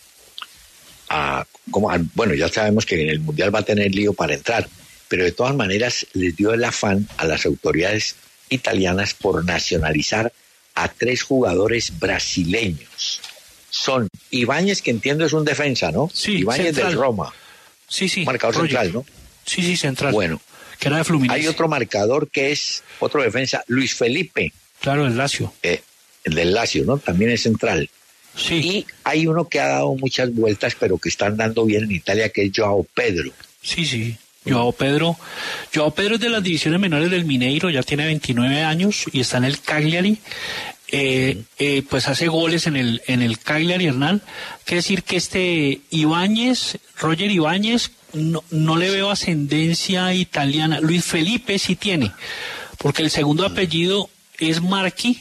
bueno, ya sabemos que en el Mundial va a tener lío para entrar, pero de todas maneras les dio el afán a las autoridades italianas por nacionalizar a 3 jugadores brasileños. Son Ibáñez, que entiendo es un defensa, ¿no? Sí, Ibáñez central. Del Roma. Sí. Marcador central, ¿no? Sí, central. Bueno. Que era de Fluminense. Hay otro marcador que es otro defensa, Luis Felipe. Claro, el Lazio. El del Lazio, ¿no? También es central. Sí. Y hay uno que ha dado muchas vueltas, pero que están dando bien en Italia, que es Joao Pedro. Sí. Joao Pedro es de las divisiones menores del Mineiro, ya tiene 29 años y está en el Cagliari. Pues hace goles en el Cagliari, Hernán. Quiere decir que Roger Ibáñez, no le veo ascendencia italiana. Luis Felipe sí tiene, porque el segundo apellido es Marchi,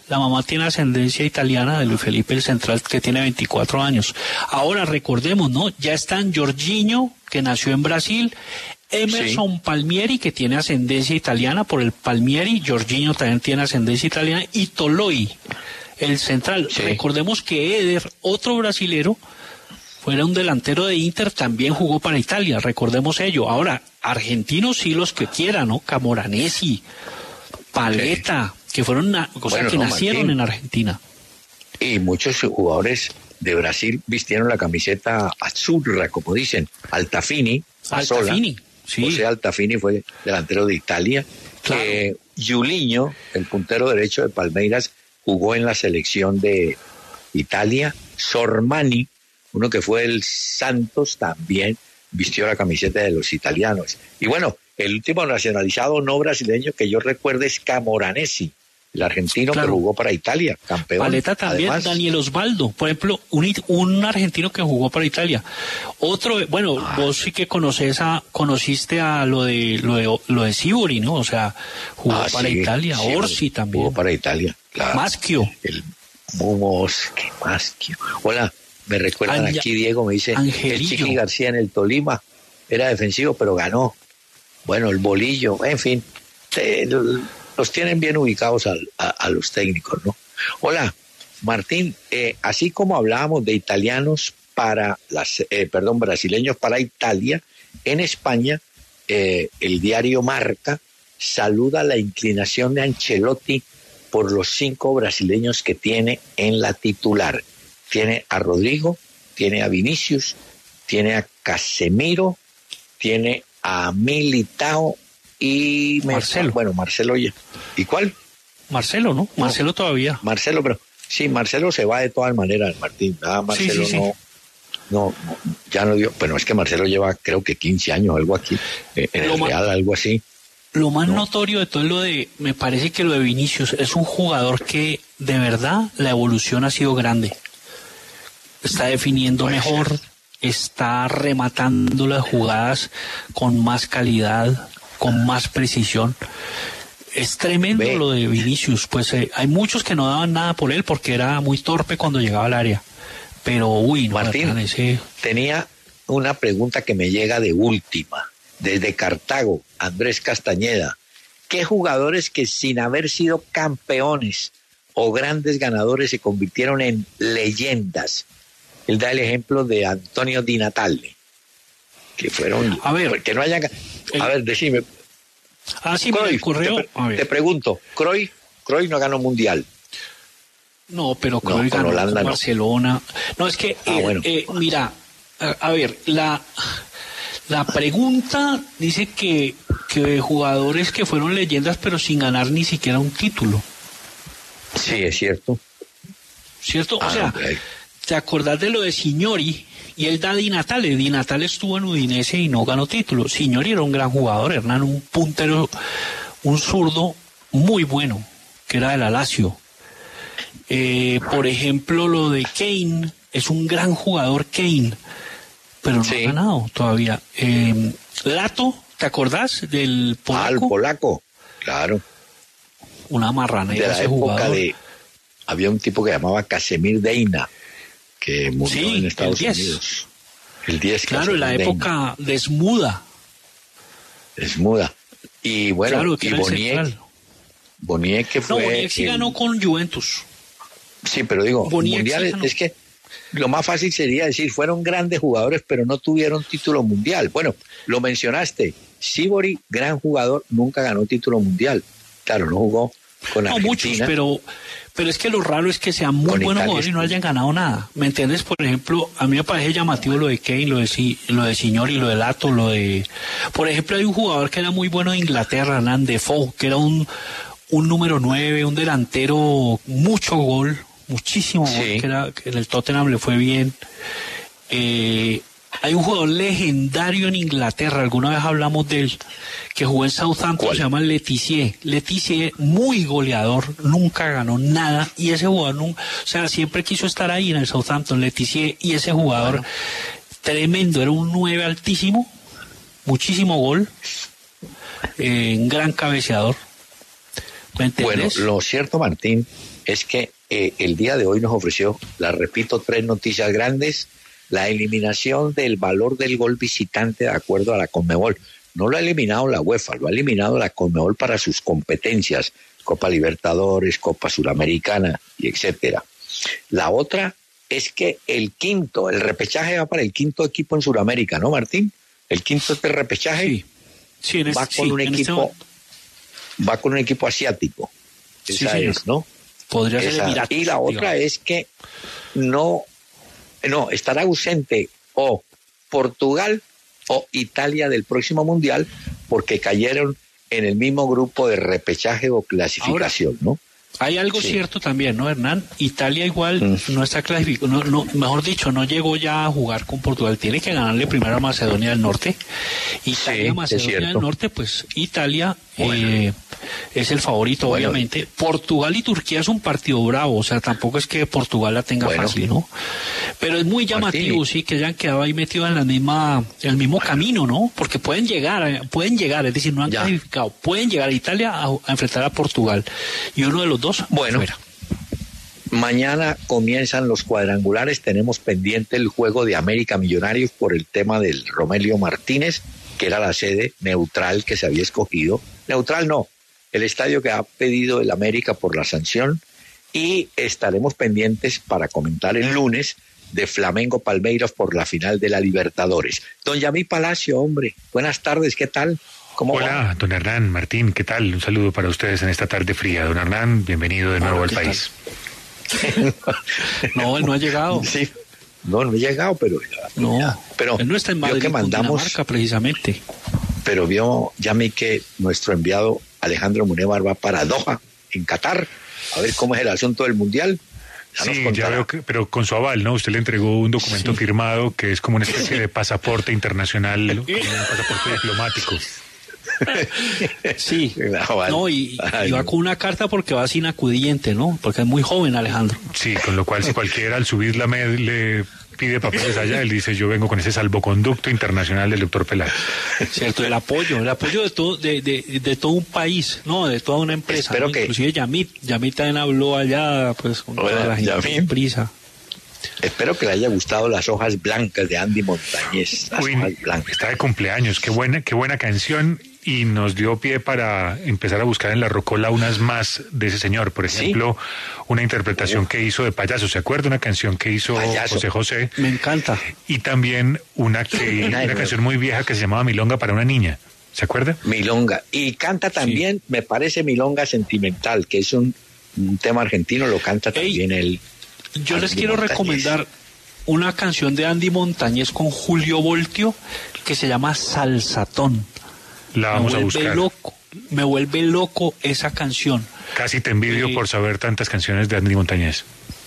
La mamá tiene ascendencia italiana de Luis Felipe el Central, que tiene 24 años. Ahora recordemos, ¿no? Ya están Jorginho, que nació en Brasil, Emerson Palmieri, que tiene ascendencia italiana por el Palmieri, Jorginho también tiene ascendencia italiana, y Toloi, el central. Sí. Recordemos que Eder, otro brasilero, fuera un delantero de Inter, también jugó para Italia, recordemos ello. Ahora, argentinos sí los que quieran, ¿no? Camoranesi, Paletta, que fueron, que nacieron Martín, en Argentina. Y muchos jugadores de Brasil vistieron la camiseta azzurra, como dicen. Altafini, sí. José Altafini fue delantero de Italia. Claro. Julinho, el puntero derecho de Palmeiras, jugó en la selección de Italia. Sormani, uno que fue el Santos, también vistió la camiseta de los italianos. Y bueno, el último nacionalizado no brasileño que yo recuerdo es Camoranesi, el argentino, claro, que jugó para Italia, campeón. Paletta también. Además, Daniel Osvaldo, por ejemplo, un argentino que jugó para Italia. Otro, bueno, vos sí que conociste a lo de Sibori, ¿no? O sea, jugó para Italia. Sí, Orsi también. Jugó para Italia, claro. Maschio. El Maschio. Hola, me recuerdan aquí, Diego, me dice, Angelillo. El Chiqui García en el Tolima era defensivo, pero ganó. Bueno, el Bolillo, en fin, los tienen bien ubicados a los técnicos, ¿no? Hola, Martín, así como hablábamos de italianos brasileños para Italia, en España, el diario Marca saluda la inclinación de Ancelotti por los 5 brasileños que tiene en la titular. Tiene a Rodrigo, tiene a Vinicius, tiene a Casemiro, tiene a Militao y Marcelo. Bueno, Marcelo. ¿Y cuál? Marcelo, ¿no? Marcelo todavía. Marcelo, pero sí, Marcelo se va de todas maneras, Martín. Marcelo sí. No, ya no dio. Bueno, es que Marcelo lleva, creo que 15 años, algo aquí, en el Real, algo así. Lo más notorio de todo me parece que lo de Vinicius es un jugador que de verdad la evolución ha sido grande. Está definiendo mejor, está rematando las jugadas con más calidad, con más precisión. Es tremendo lo de Vinicius, pues hay muchos que no daban nada por él porque era muy torpe cuando llegaba al área. Pero, Martín, tenía una pregunta que me llega de última. Desde Cartago, Andrés Castañeda. ¿Qué jugadores que sin haber sido campeones o grandes ganadores se convirtieron en leyendas? Él da el ejemplo de Antonio Di Natale, que fueron... A ver, que no hayan... A ver, decime. Sí, me ocurrió... Te pregunto, Cruyff no ganó mundial. No, pero Cruyff ganó Holanda, con Barcelona. No, es que, mira, a ver, la pregunta dice que jugadores que fueron leyendas pero sin ganar ni siquiera un título. Sí, es cierto. ¿Cierto? O sea, ¿te acordás de lo de Signori? Y él da Di Natale. Di Natale estuvo en Udinese y no ganó título. Signori era un gran jugador, Hernán, un puntero, un zurdo muy bueno, que era de la Lazio. Por ejemplo, lo de Kane, es un gran jugador Kane, pero no ha ganado todavía. Lato, ¿te acordás del polaco? El polaco, claro. Una marranera de la ese época jugador. Había un tipo que llamaba Casemir Deina, que murió en Estados Unidos. El 10. Claro, en la época de Smuda. Y bueno, claro, y Boniek que fue... No, Boniek sí ganó con Juventus. Sí, pero digo, mundiales, es que lo más fácil sería decir, fueron grandes jugadores, pero no tuvieron título mundial. Bueno, lo mencionaste, Sibori, gran jugador, nunca ganó título mundial. Claro, no jugó con Argentina. No muchos, pero es que lo raro es que sean muy buenos jugadores y no hayan ganado nada. ¿Me entiendes? Por ejemplo, a mí me parece llamativo lo de Kane, lo de Signori, lo de Lato, Por ejemplo, hay un jugador que era muy bueno de Inglaterra, Hernán Defoe, que era un número 9, un delantero, muchísimo gol, que en el Tottenham le fue bien. Hay un jugador legendario en Inglaterra, alguna vez hablamos de él, que jugó en Southampton, se llama Letizier, muy goleador, nunca ganó nada, y ese jugador, siempre quiso estar ahí en el Southampton, Letizier, y ese jugador tremendo, era un 9 altísimo, muchísimo gol, un gran cabeceador. Bueno, lo cierto, Martín, es que el día de hoy nos ofreció, las repito, 3 noticias grandes. La eliminación del valor del gol visitante de acuerdo a la Conmebol. No lo ha eliminado la UEFA, lo ha eliminado la Conmebol para sus competencias, Copa Libertadores, Copa Suramericana y etcétera. La otra es que el repechaje va para el 5.º equipo en Sudamérica, ¿no, Martín? El 5.º de repechaje va con un equipo asiático. Esa es, ¿no? Podría ser Emiratos. Y la otra es que no, estará ausente o Portugal o Italia del próximo Mundial porque cayeron en el mismo grupo de repechaje o clasificación. Ahora, ¿no? Hay algo cierto también, ¿no, Hernán? Italia igual no está clasificado, mejor dicho, no llegó ya a jugar con Portugal. Tiene que ganarle primero a Macedonia del Norte. Italia, Macedonia del Norte, pues Italia es el favorito, obviamente. Portugal y Turquía es un partido bravo, o sea, tampoco es que Portugal la tenga fácil, ¿no? Pero es muy llamativo, sí, que hayan quedado ahí metidos en el mismo camino, ¿no? Porque pueden llegar, es decir, no han clasificado, pueden llegar a Italia a enfrentar a Portugal. Y uno de los dos fuera. Mañana comienzan los cuadrangulares, tenemos pendiente el juego de América Millonarios por el tema del Romelio Martínez, que era la sede neutral que se había escogido. Neutral no, el estadio que ha pedido el América por la sanción, y estaremos pendientes para comentar el lunes de Flamengo Palmeiras por la final de la Libertadores. Don Yamí Palacio, hombre, buenas tardes, ¿qué tal? Hola, don Hernán, Martín, ¿qué tal? Un saludo para ustedes en esta tarde fría. Don Hernán, bienvenido de nuevo al país. No, él no ha llegado. Sí, no he llegado, pero él no está en Madrid, que mandamos, Dinamarca, precisamente. Pero vio, Yamí, que nuestro enviado Alejandro Munevar va para Doha, en Qatar, a ver cómo es el asunto del Mundial. Ya veo pero con su aval, ¿no? Usted le entregó un documento firmado que es como una especie de pasaporte internacional, como un pasaporte diplomático. Sí, y va con una carta porque va sin acudiente, ¿no? Porque es muy joven, Alejandro. Sí, con lo cual si cualquiera al subir la MED le pide papeles allá, él dice: yo vengo con ese salvoconducto internacional del doctor Peláez. Cierto, el apoyo de todo un país, no, de toda una empresa. Espero que inclusive Yamit también habló allá, pues con toda la gente en prisa. Espero que le haya gustado Las hojas blancas de Andy Montañez. Hojas blancas. Está de cumpleaños, qué buena canción, y nos dio pie para empezar a buscar en la rocola unas más de ese señor. Por ejemplo, una interpretación que hizo de Payaso, ¿se acuerda? Una canción que hizo José José. Me encanta. Y también una canción muy vieja que se llamaba Milonga para una niña. ¿Se acuerda? Milonga. Y canta también, me parece, Milonga Sentimental, que es un tema argentino, lo canta también él. Yo Andy les quiero Montañez. recomendar una canción de Andy Montañez con Julio Voltio que se llama Salsatón. La vamos a buscar. Me vuelve loco esa canción. Casi te envidio por saber tantas canciones de Andy Montañez.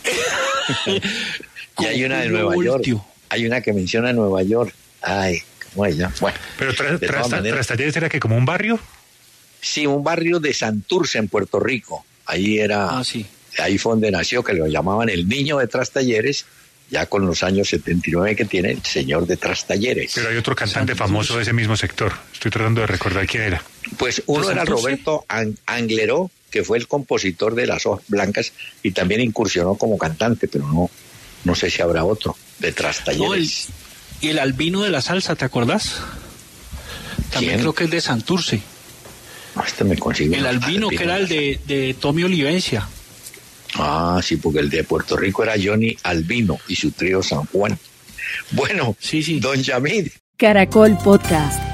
Y hay una de Nueva York. Hay una que menciona Nueva York. Ay, bueno. Pero Trastalleres era que como un barrio. Sí, un barrio de Santurce en Puerto Rico. Ahí era. Ahí fue donde nació, que lo llamaban el niño de Trastalleres, ya con los años 79 que tiene, el señor de Trastalleres. Pero hay otro cantante famoso de ese mismo sector. Estoy tratando de recordar quién era. Pues uno era Roberto Angleró, que fue el compositor de Las hojas blancas y también incursionó como cantante, pero no sé si habrá otro de Trastalleres. Y el albino de la salsa, ¿te acordás? También creo que es de Santurce. Me consigo el albino que era el de Tommy Olivencia. Ah, sí, porque el de Puerto Rico era Johnny Albino y su trío San Juan. Bueno, don Yamid. Caracol Podcast.